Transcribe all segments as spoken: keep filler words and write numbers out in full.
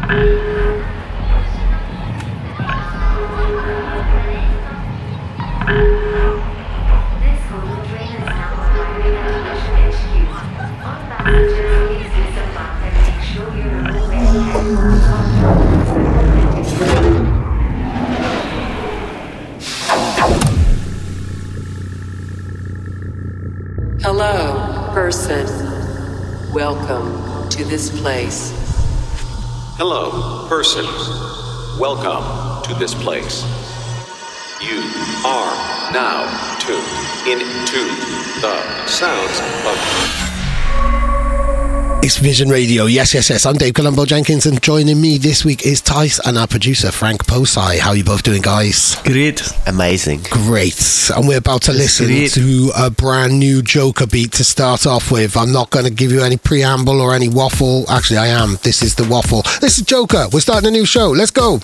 Hello, person. Welcome to this place. Hello, person. Welcome to this place. You are now tuned into the sounds of... It's Vision Radio. Yes, yes, yes. I'm Dave Colombo Jenkins, and joining me this week is Tice and our producer, Frank Posey. How are you both doing, guys? Great. Amazing. Great. And we're about to That's listen great. to a brand new Joker beat to start off with. I'm not going to give you any preamble or any waffle. Actually, I am. This is the waffle. This is Joker. We're starting a new show. Let's go.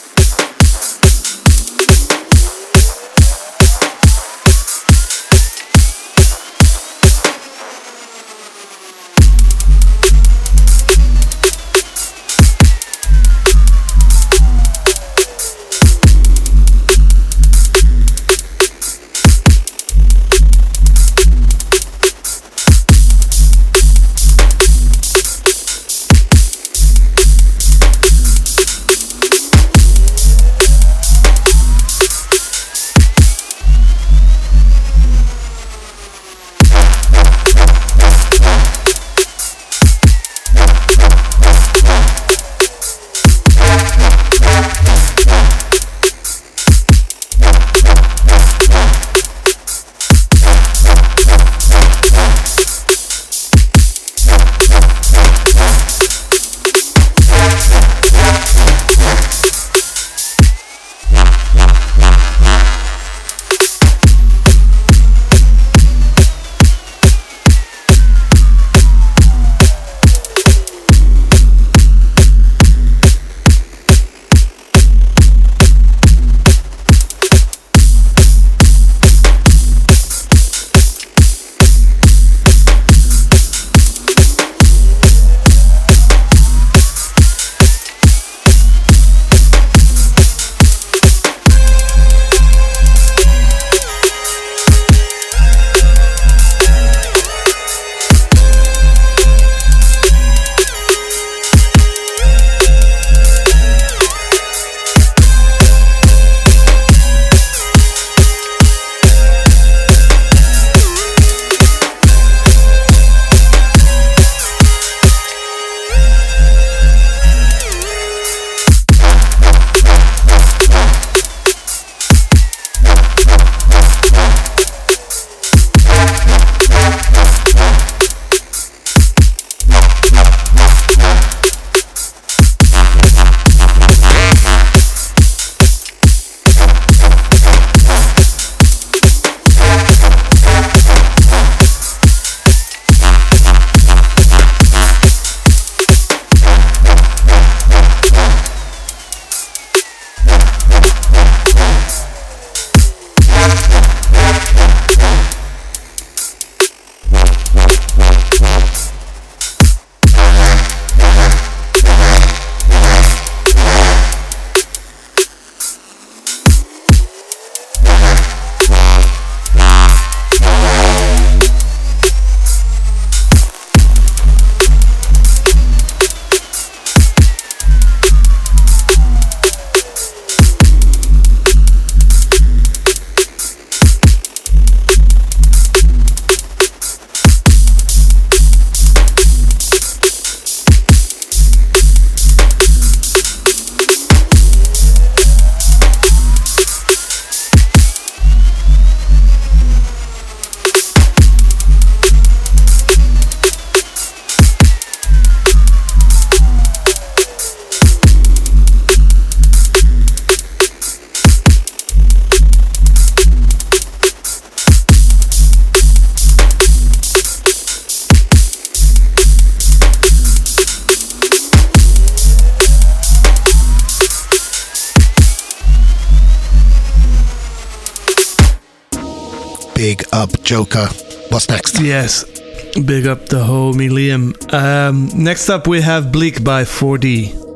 Big up Joker. What's next? Yes, big up the homie Liam. Um, next up we have Bleak by four D.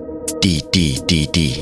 D, D, D, D.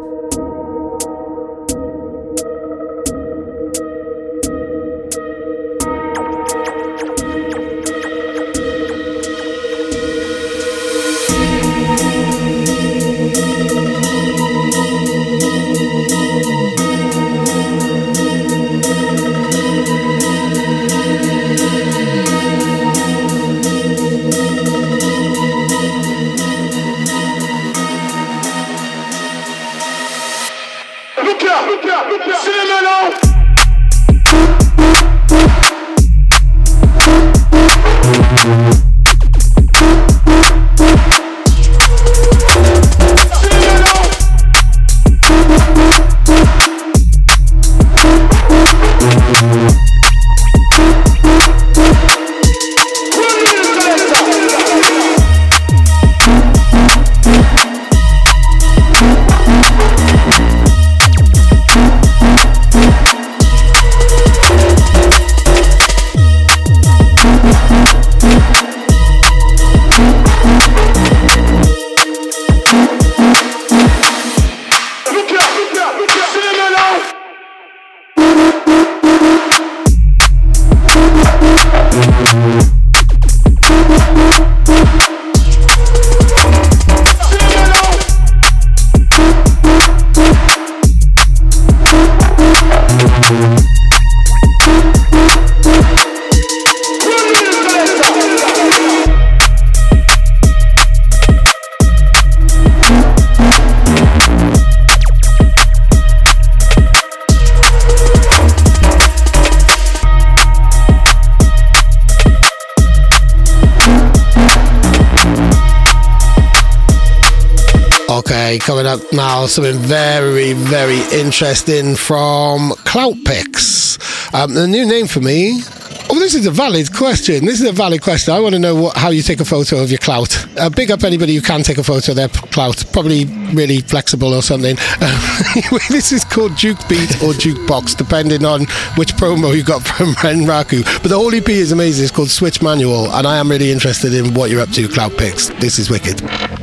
Okay, coming up now, something very, very interesting from Cloutpix. Um, the new name for me. Oh, this is a valid question. This is a valid question. I want to know what, how you take a photo of your clout. Uh, big up anybody who can take a photo of their clout. Probably really flexible or something. Uh, this is called Juke Beat or Jukebox, depending on which promo you got from Renraku. But the whole E P is amazing. It's called Switch Manual, and I am really interested in what you're up to, Cloutpix. This is wicked.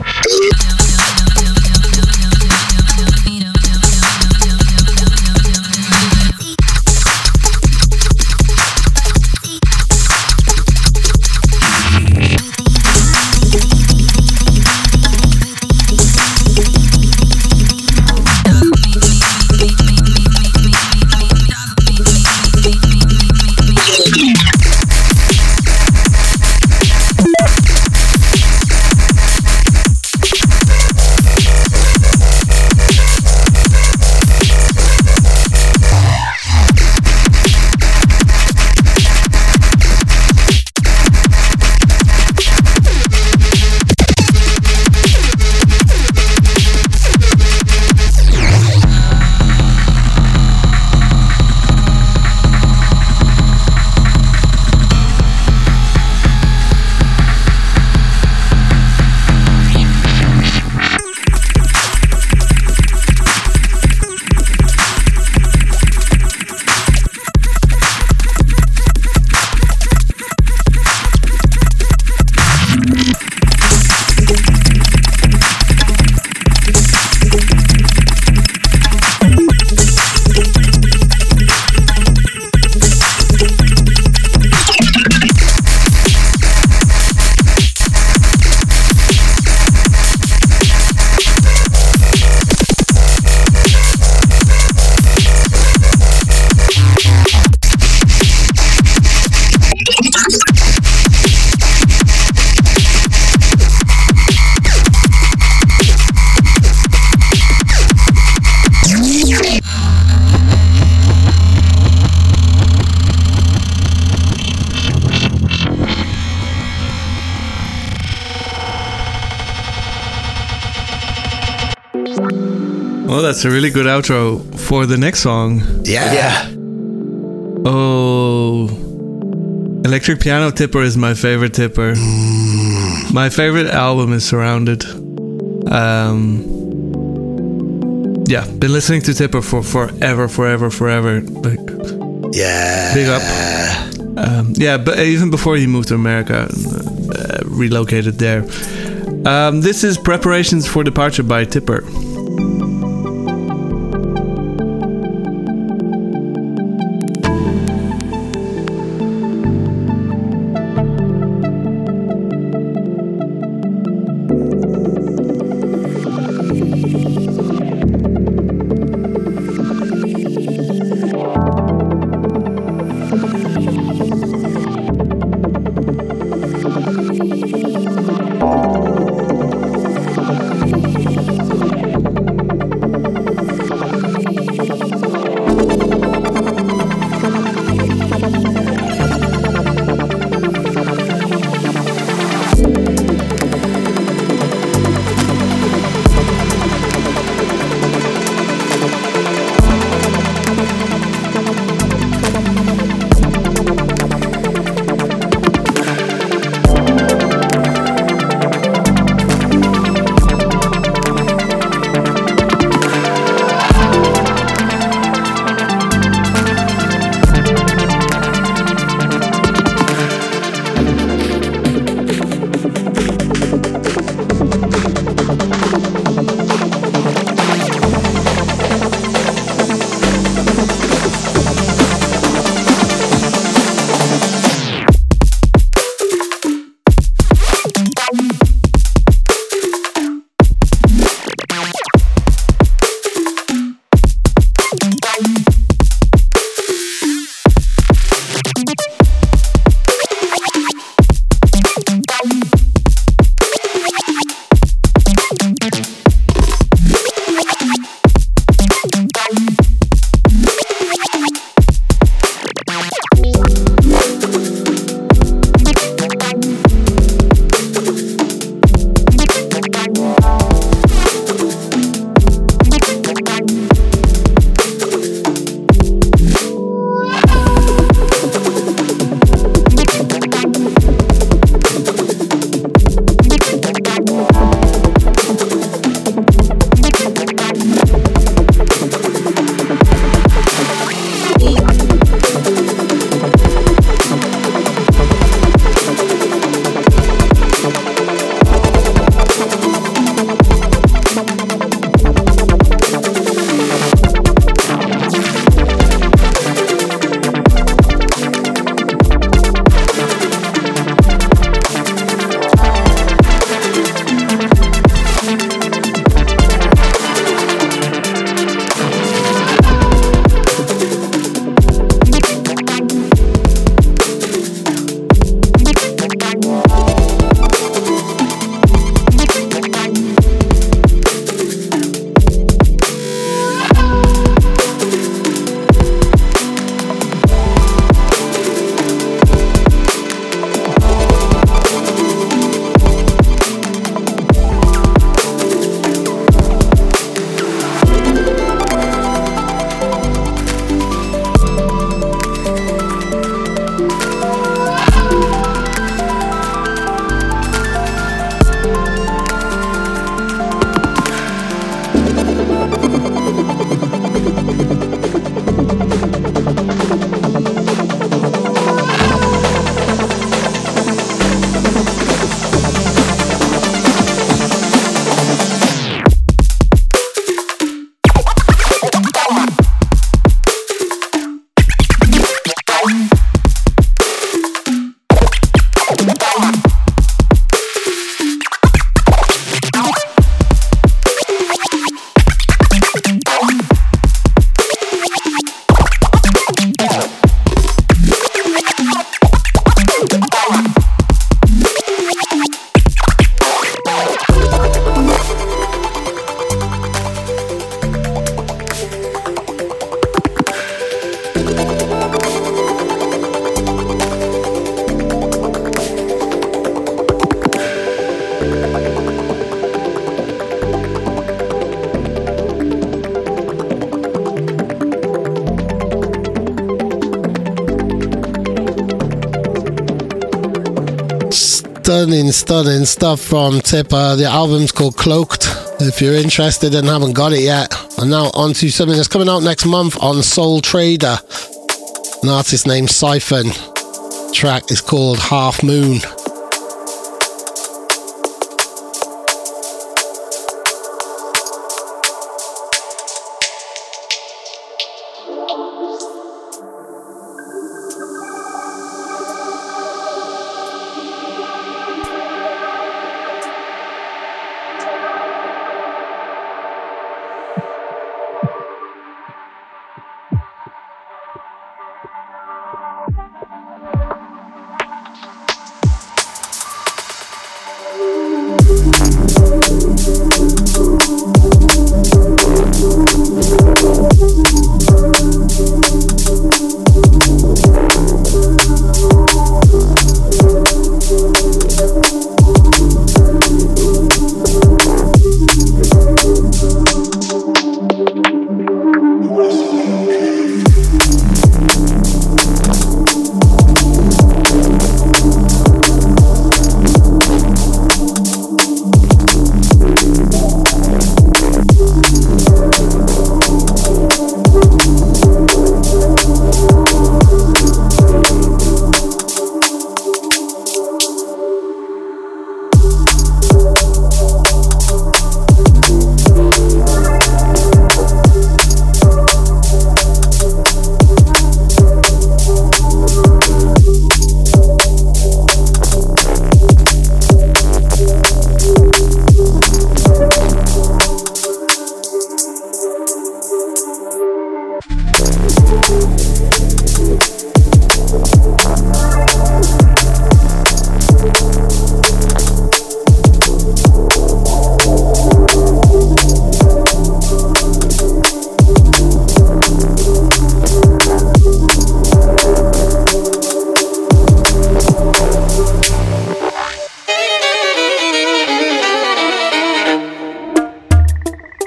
Well, that's a really good outro for the next song. Yeah. Yeah. Oh, Electric Piano Tipper is my favorite tipper. Mm. My favorite album is Surrounded. Um, yeah, been listening to Tipper for forever, forever, forever. Like, yeah. Big up. Um, yeah, but even before he moved to America, uh, relocated there. Um, this is Preparations for Departure by Tipper. Stunning, stunning stuff from Tipper. The album's called Cloaked. If you're interested and haven't got it yet. And now on to something that's coming out next month on Soul Trader. An artist named Siphon. The track is called Half Moon.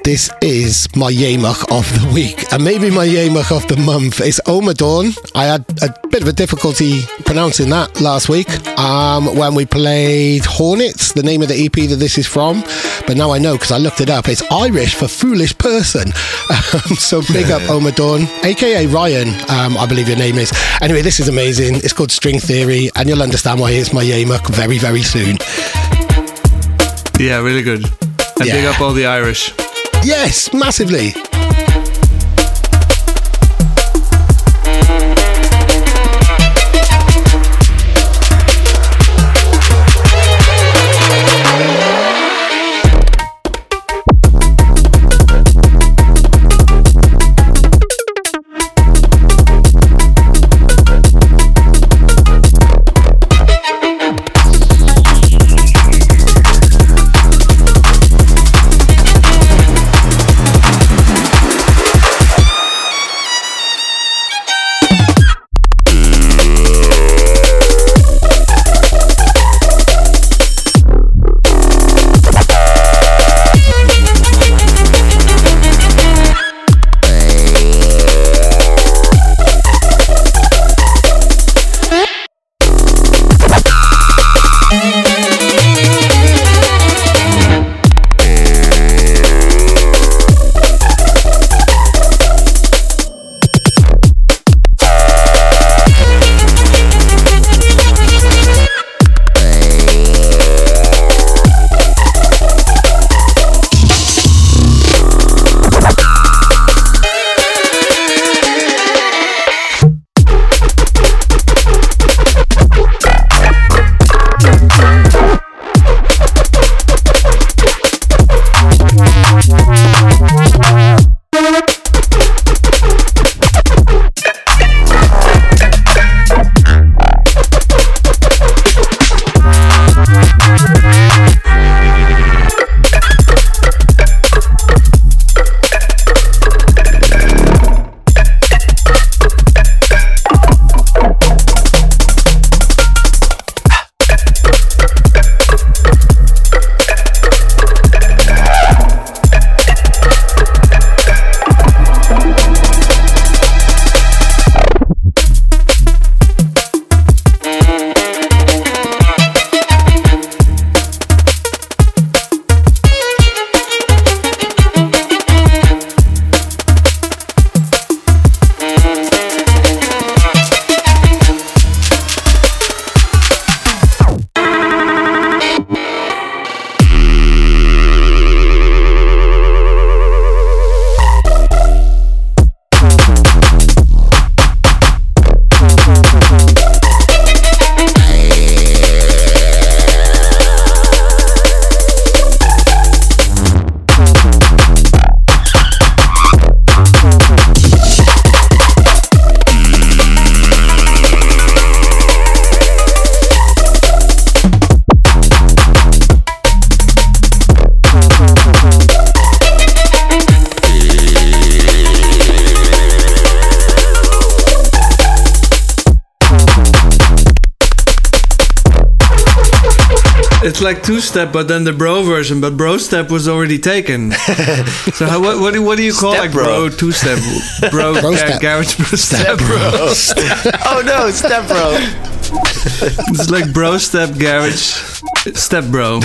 this is my Yamuk of the week, and maybe my Yamuk of the month. It's Omadorn. I had a bit of a difficulty pronouncing that last week um, when we played Hornets, the name of the E P that this is from. But now I know because I looked it up. It's Irish for foolish person. Um, so big up Omadorn, aka Ryan, um, I believe your name is. Anyway, this is amazing. It's called String Theory, and you'll understand why it's my Yamuk very, very soon. Yeah, really good. And Yeah. big up all the Irish. Yes, massively. It's like two-step, but then the bro version. But bro step was already taken. So how, what, what do what do you call Step like bro. bro two-step, bro, Bro ga- step. garage bro step, bro. Oh no, step bro. It's like bro step garage step bro.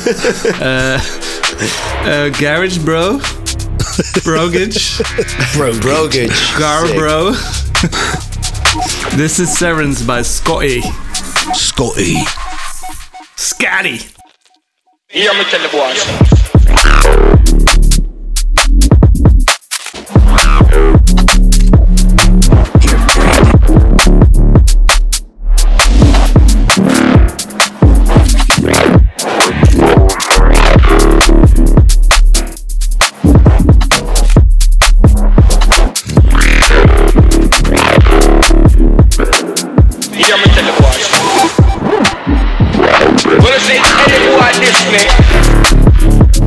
Uh, uh, garage bro, brogage, Bro, Brogage. gar Sick. bro. This is Serens by Scotty. Scotty. Scotty. Here me tell the boys. Here me tell the boys. When I say tell the boy this man.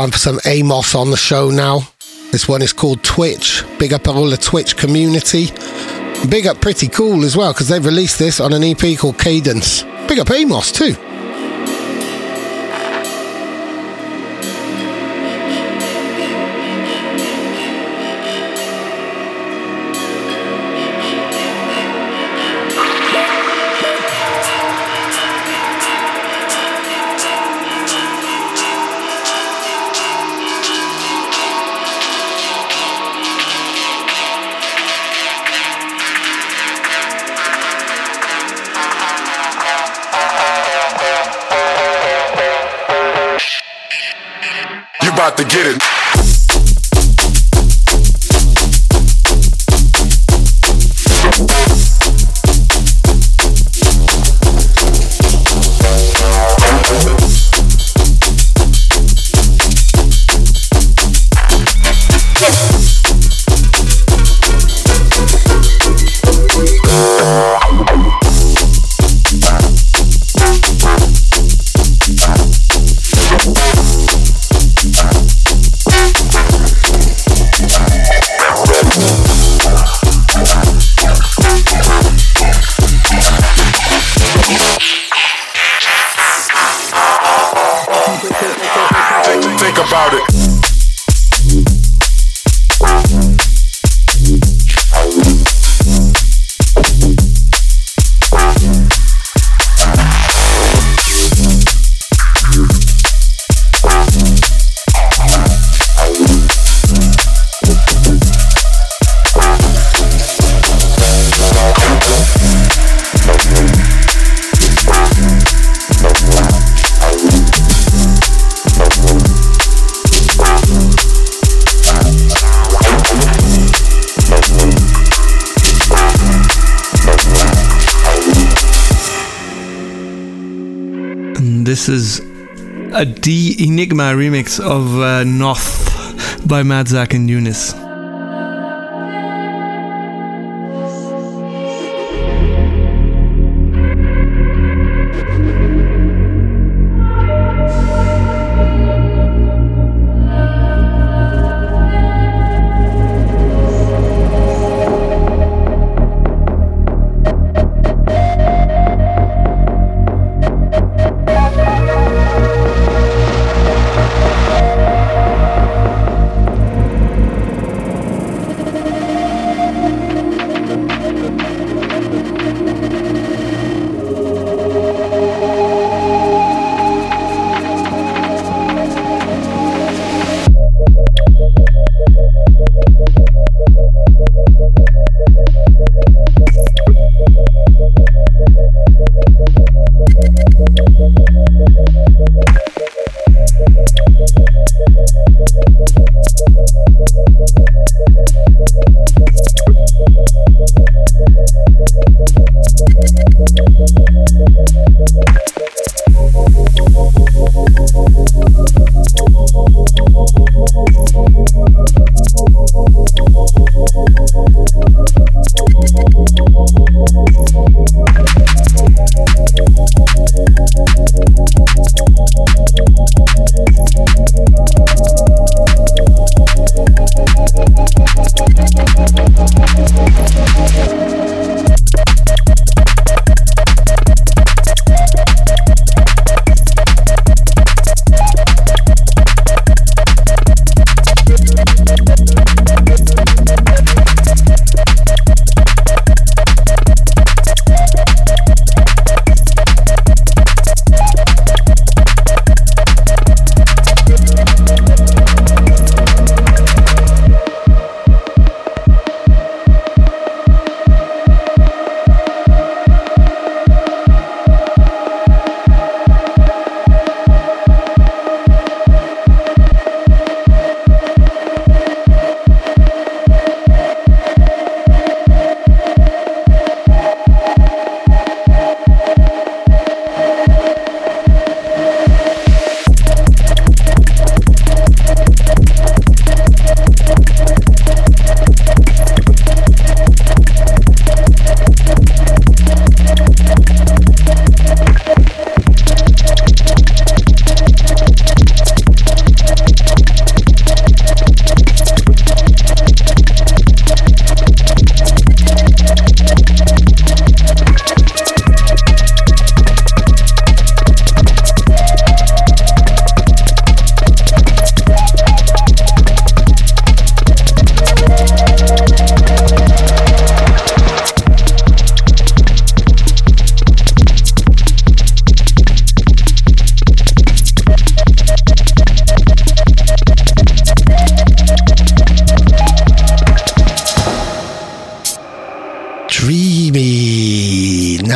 time for some Amos on the show now. This one is called Twitch. Big up all the Twitch community. Big up Pretty Cool as well, because they've released this on an E P called Cadence. Big up Amos too. About to get it. This is a D Enigma remix of uh, Noth by Madzak and Eunice.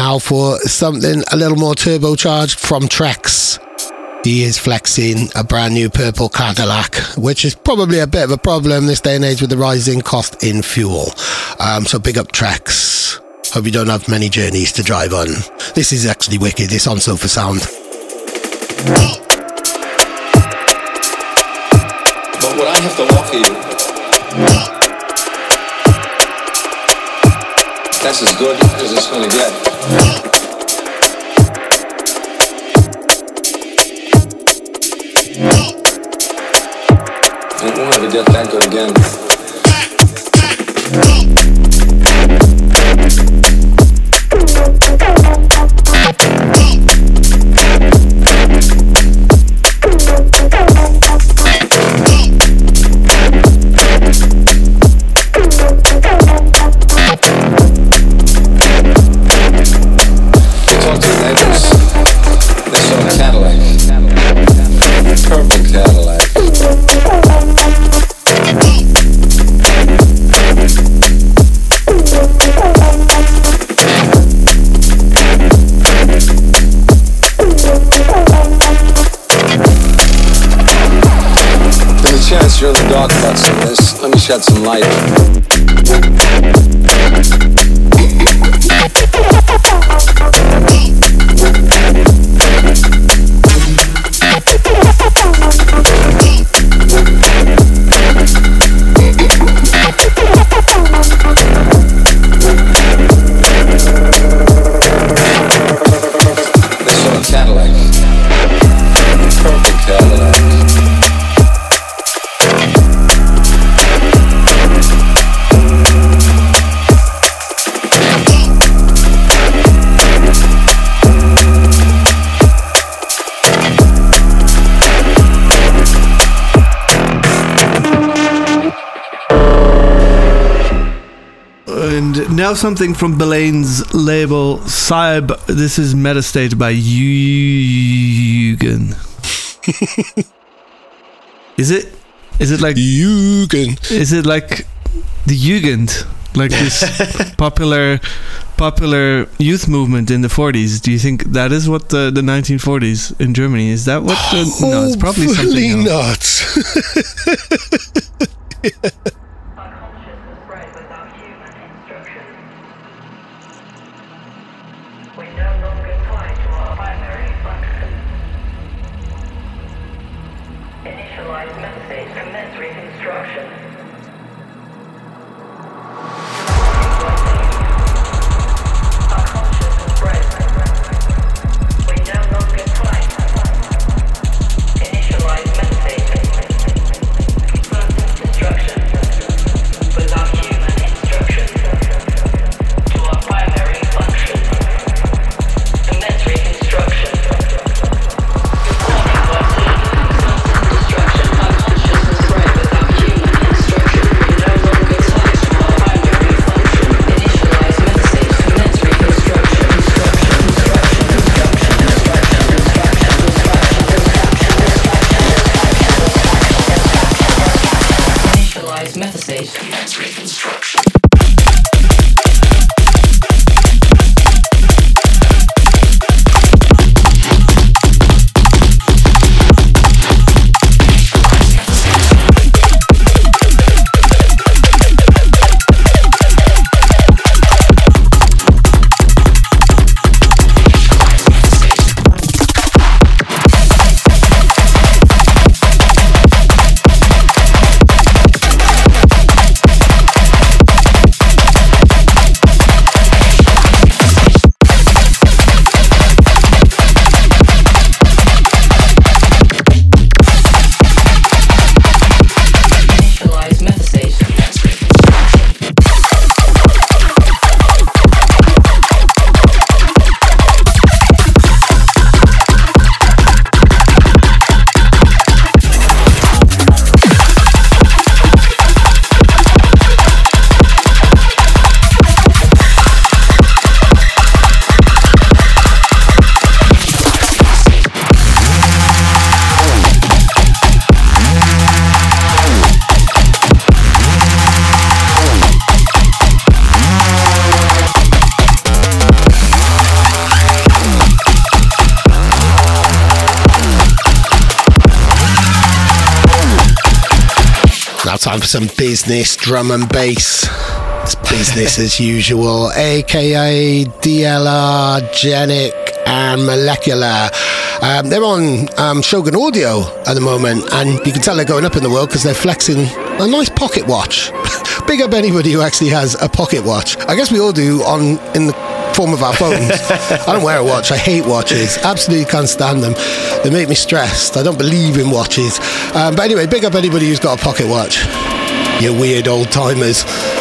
now for something a little more turbocharged from Trex. He is flexing a brand new purple Cadillac, which is probably a bit of a problem this day and age with the rising cost in fuel. Um, so big up Trex. Hope you don't have many journeys to drive on. This is actually wicked. It's on Sofa Sound. But what I have to offer you, that's as good as it's gonna get. I don't want it to get that good again. You're in the dark about some of this. Let me shed some light. They saw a Cadillac. Perfect Cadillac. And now something from Belane's label Saib. This is Metastate by Eugen. Is it? Is it like Eugen? Is it like the Jugend, like this popular, popular youth movement in the forties? Do you think that is what the, the nineteen forties in Germany is? That what? The, no, it's probably something else. Not. Yeah. Destruction, unconscious and spread without human now time for some business drum and bass. It's business as usual, aka D L R, Genic, and Molecular. Um, they're on um, Shogun Audio at the moment, and you can tell they're going up in the world because they're flexing a nice pocket watch. Big up anybody who actually has a pocket watch. I guess we all do on in the form of our phones. I don't wear a watch. I hate watches. Absolutely can't stand them. They make me stressed. I don't believe in watches. Um, but anyway, big up anybody who's got a pocket watch. You weird old timers.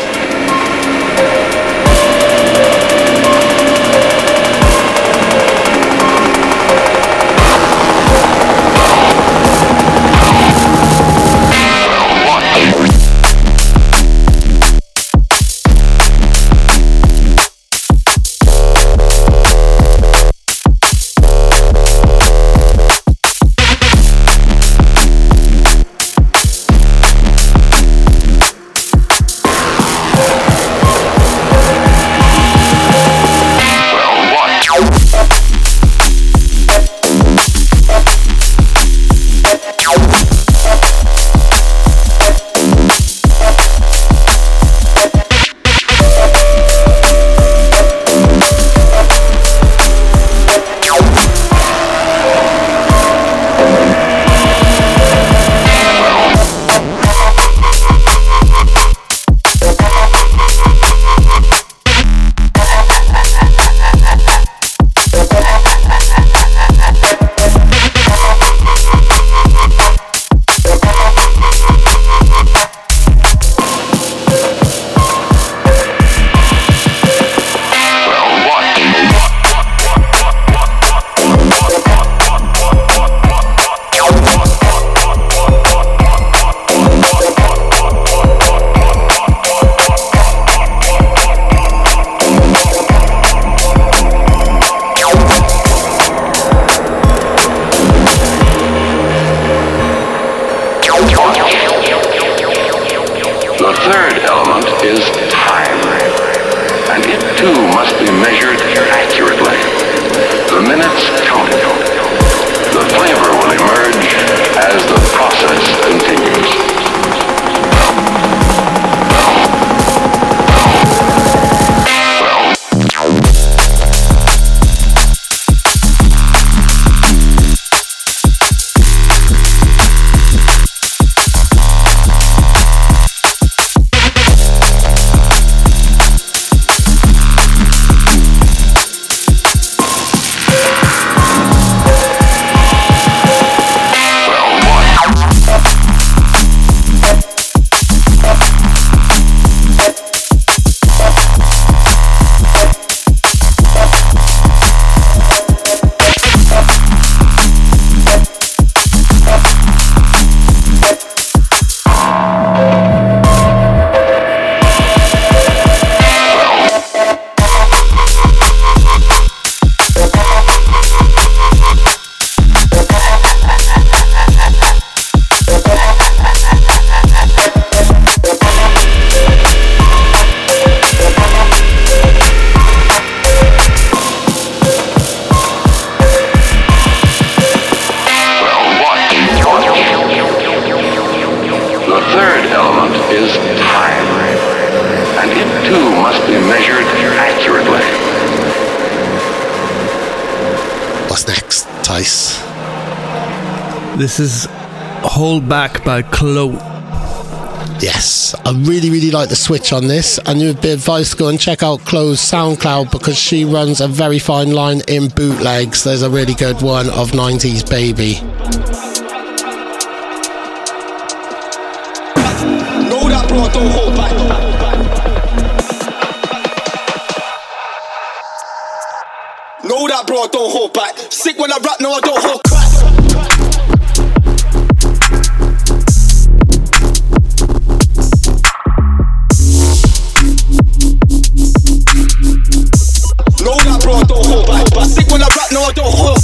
This is Hold Back by Clout. Yes, I really, really like the switch on this, and you'd be advised to go and check out Chloe's SoundCloud because she runs a very fine line in bootlegs. There's a really good one of nineties Baby. No, that bro, don't hold back. No, that bro, don't hold back. Sick when I rap, no, I don't hold back. No, I don't hold.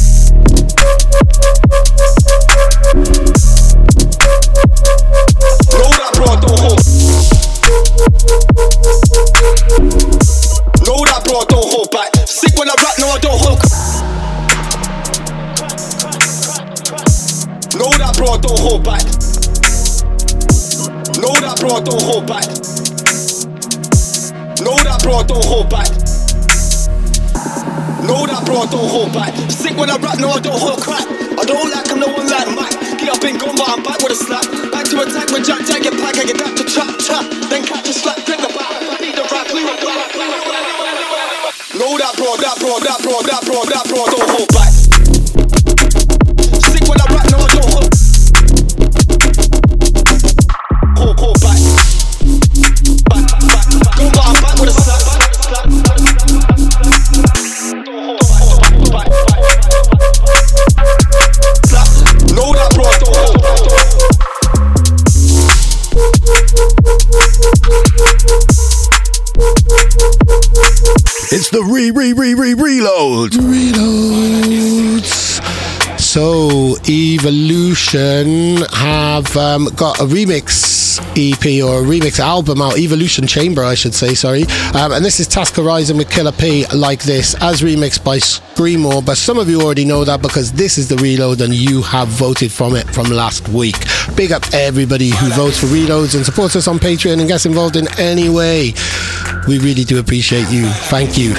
No, that bro, don't hold. No, that bro, don't hold back. Sick when I rap, no, I don't hold. No, that bro, don't hold back. Know that, bro, don't hold back. Know that, bro, don't hold back. Know that, bro, don't hold back. Sick when I rap, no, I don't hold crap. I don't like him, no one like Mike. Get up and gone, but I'm back with a slap. Back to attack when Jack Jack get back, I get back to trap, trap. Then catch a slap, drink the back, beat the rap, blue, black. Know that, bro, that, bro, that, bro, that, bro, that, bro, don't hold back. Sick when I rap, no, I don't hold. Hold, hold back. Back, back, back. Gone, but I'm back with a slap. Know that, bro, don't hold back. It's the re re re re reload. Reloads. So Evolution have um, got a remix E P or a remix album out, Evolution Chamber I should say, sorry, um, and this is Task Horizon with Killer P, Like This, as remixed by Screamo, but some of you already know that because this is the Reload and you have voted from it from last week. Big up everybody who votes for Reloads and supports us on Patreon and gets involved in any way. We really do appreciate you. Thank you.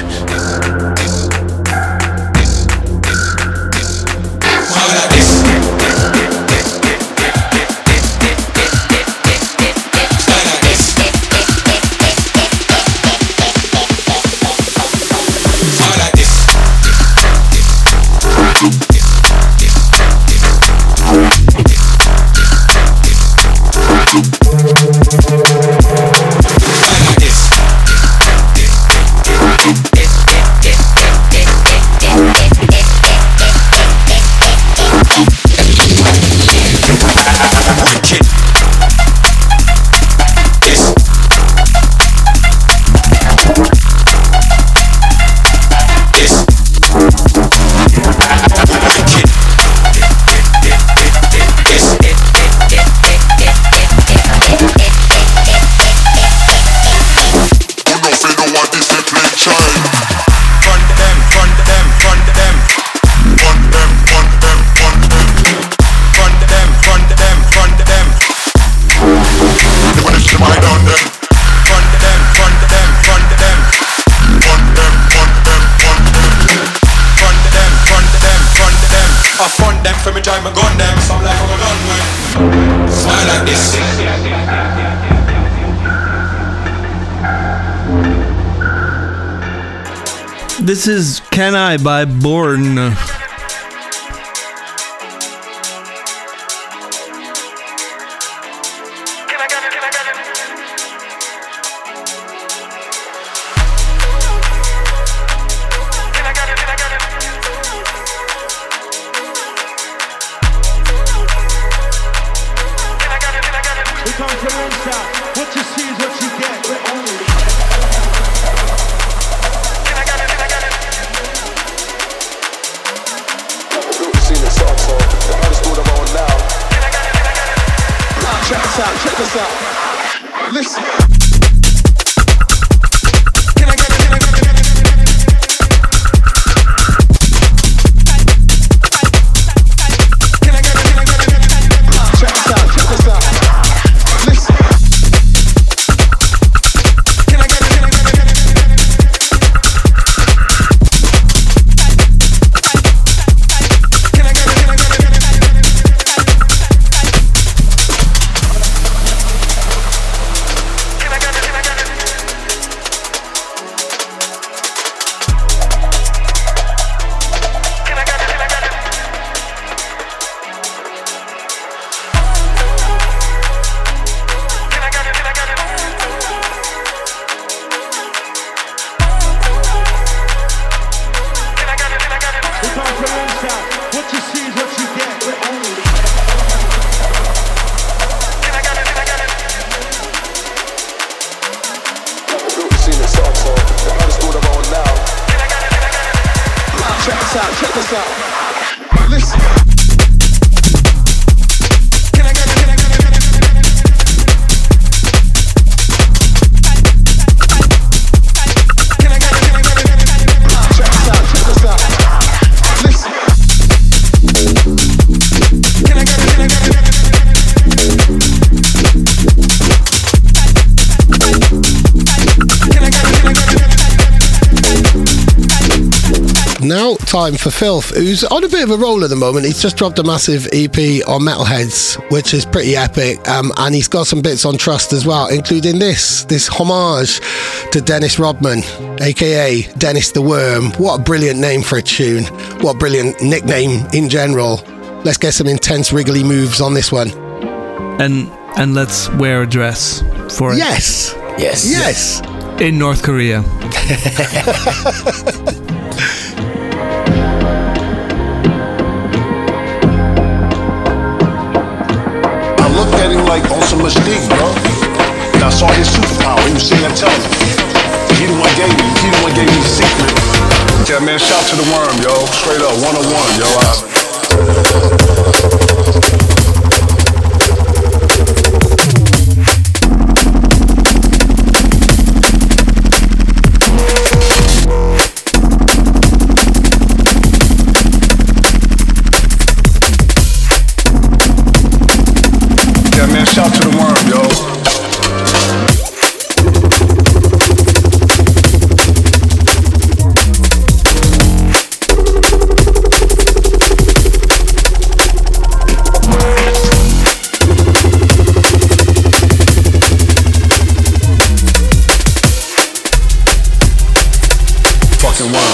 This is Can I by Born. now time for Filth, who's on a bit of a roll at the moment. He's just dropped a massive E P on Metalheads, which is pretty epic, um, and he's got some bits on Trust as well, including this, this homage to Dennis Rodman, aka Dennis the Worm. What a brilliant name for a tune. What a brilliant nickname in general. Let's get some intense wriggly moves on this one. And and let's wear a dress for it. Yes. Yes. Yes. In North Korea. I looked at him like on some mystique, bro. And I saw his superpower. He was sitting there telling me. He the one gave me. He the one gave me the secret. Yeah, man. Shout to the Worm, yo. Straight up, one on one, yo. I- Shout to the Worm, yo. Fucking Worm.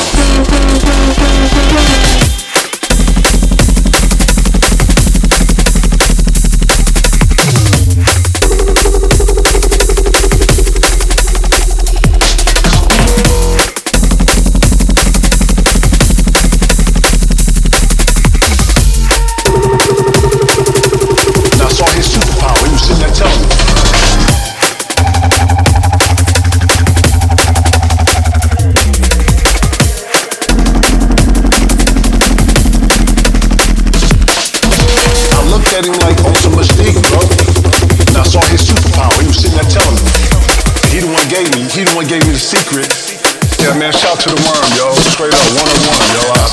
Secret. Yeah, man, shout to the Worm, yo. Straight up, one on one, yo. I-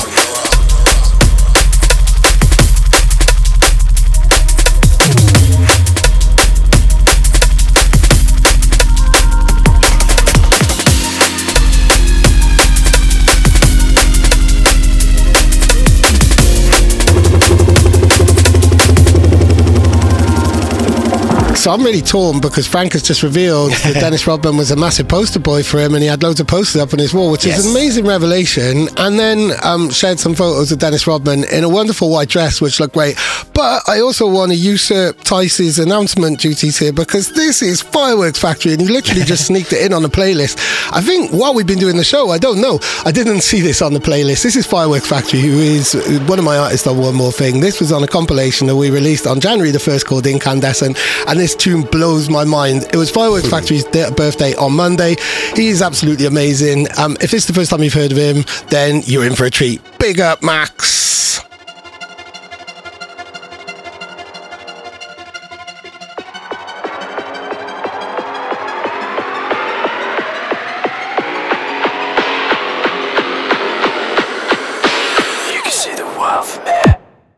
So I'm really torn because Frank has just revealed that Dennis Rodman was a massive poster boy for him, and he had loads of posters up on his wall, which yes. is an amazing revelation. And then um, shared some photos of Dennis Rodman in a wonderful white dress, which looked great. But I also want to usurp Tice's announcement duties here, because this is Fireworks Factory, and he literally just sneaked it in on the playlist. I think while we've been doing the show, I don't know, I didn't see this on the playlist. This is Fireworks Factory, who is one of my artists on One More Thing. This was on a compilation that we released on January the first called Incandescent, and this tune blows my mind. It was Fireworks Factory's birthday on Monday. He is absolutely amazing. Um, if it's the first time you've heard of him, then you're in for a treat. Big up, Max. You can see the world from here.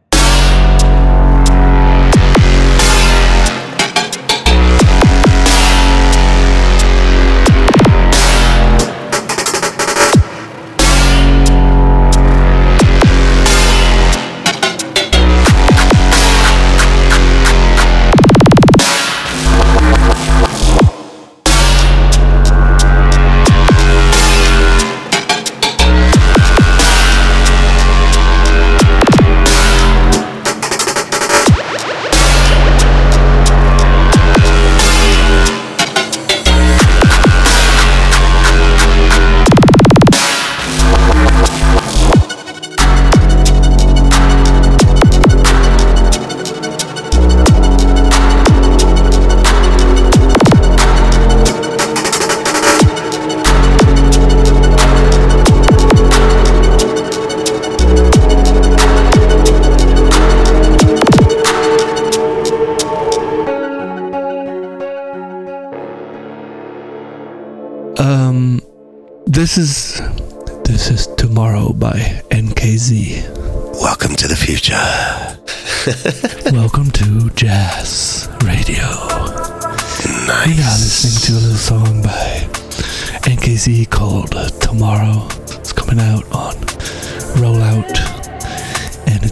Um, this is this is Tomorrow by N K Z. Welcome to the future. Welcome to Jazz Radio. Nice. You're now listening to a little song by N K Z called Tomorrow. It's coming out on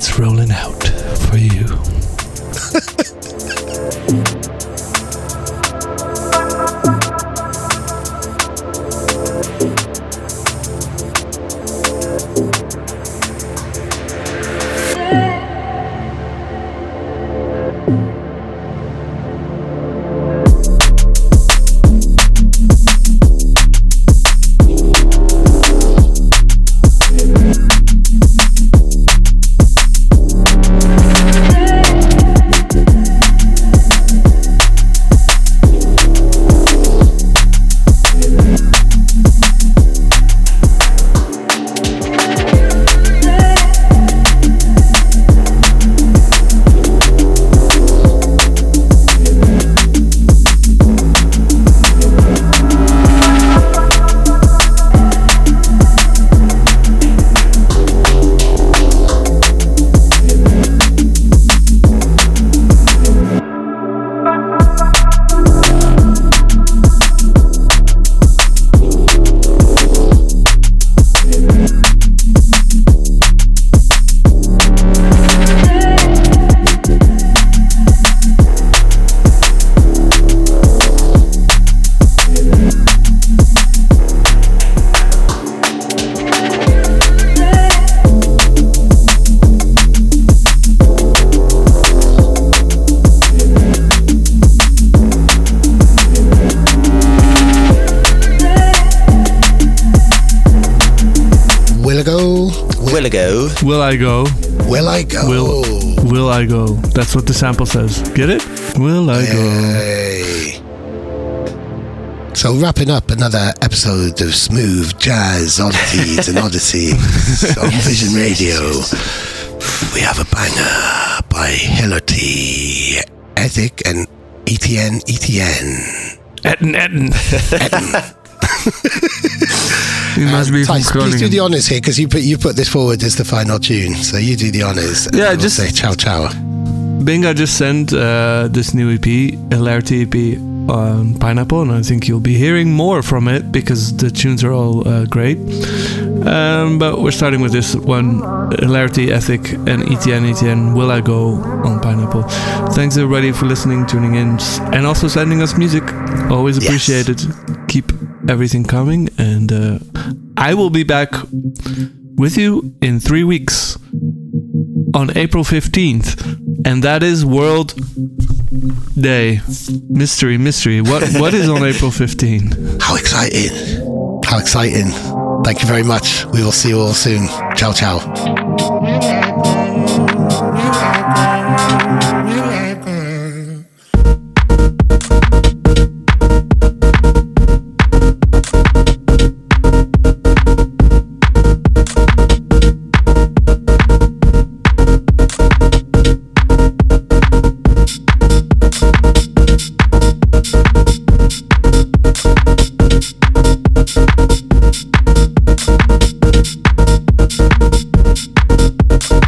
It's rolling out for you. Will I go? Will I go? Will I go? Will, will I go? That's what the sample says. Get it? Will I Yay. go? So wrapping up another episode of Smooth Jazz Oddities and Odysseys on Vision Radio, we have a banger by Hillerty, Ethic and E T N E T N. Etten, Etten. Etten. You must be Tice, from please do Groningen. the honours here, because you put you put this forward as the final tune, so you do the honours. Yeah, we'll just- say ciao ciao. Binga just sent uh, this new E P, Hilarity E P, on Pineapple, and I think you'll be hearing more from it because the tunes are all uh, great. Um, but we're starting with this one, Hilarity, Ethic, and E T N E T N, Will I Go on Pineapple. Thanks everybody for listening, tuning in, and also sending us music. Always Yes. appreciated. Keep everything coming, and uh, I will be back with you in three weeks on April fifteenth, and that is World Day. Mystery, mystery. What What is on April fifteenth? How exciting! How exciting! Thank you very much. We will see you all soon. Ciao ciao. We'll be right back.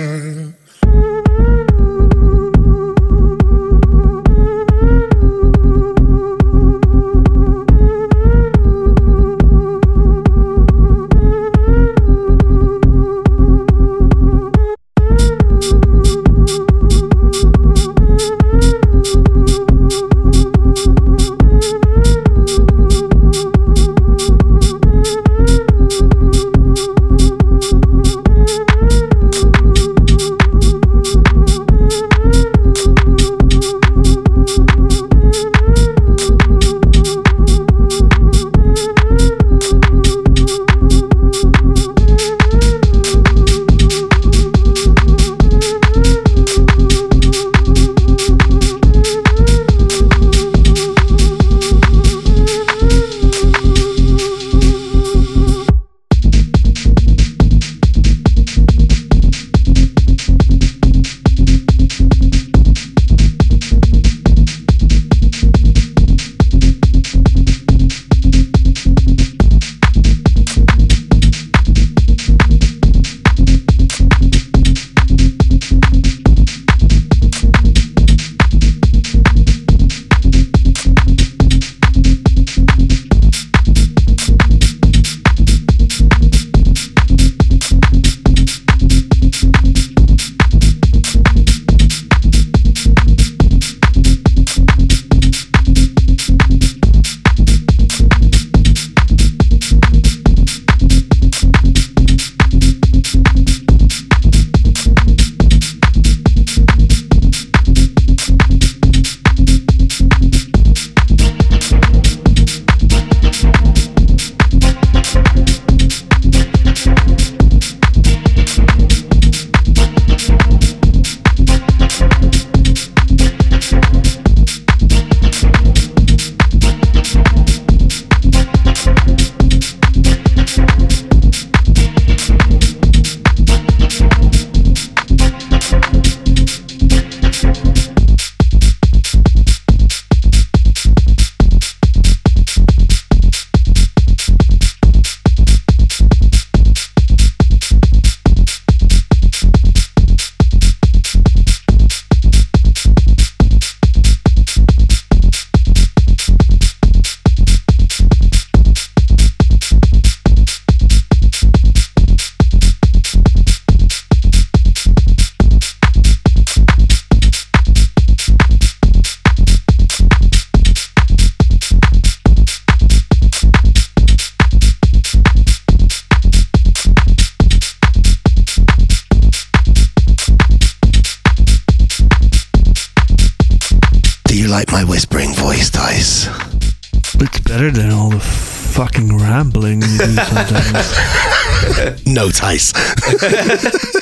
like my whispering voice, Dice? It's better than all the fucking rambling you do sometimes. No, Tice.